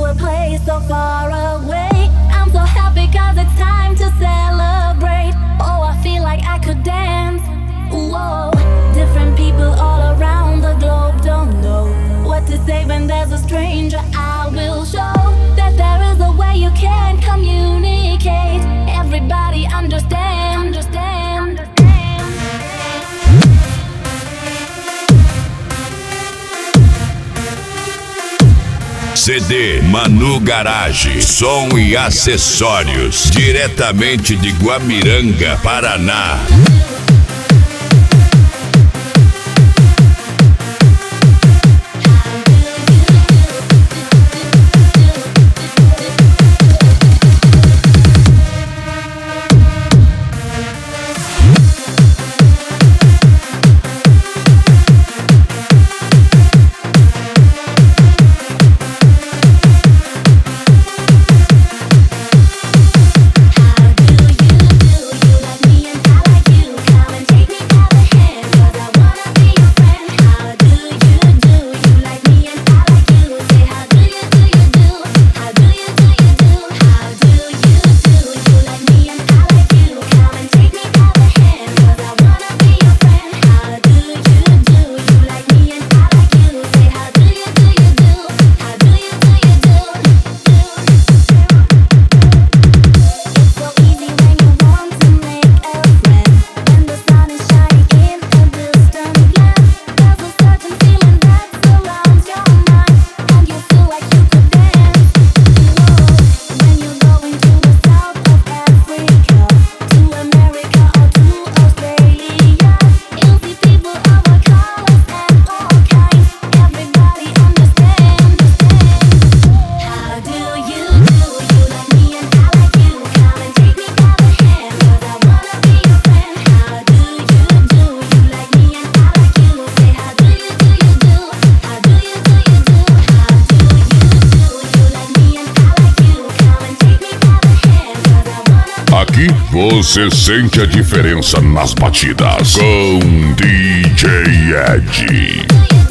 a place so far away. I'm so happy cause it's time to celebrate. Oh, I feel like I could dance. Whoa, different people all around the globe don't know what to say when there's a stranger. I will show that there is a way you can communicate. Everybody understand. CD Manu Garage, som e acessórios, diretamente de Guamiranga, Paraná. Aqui você sente a diferença nas batidas com DJ Ed.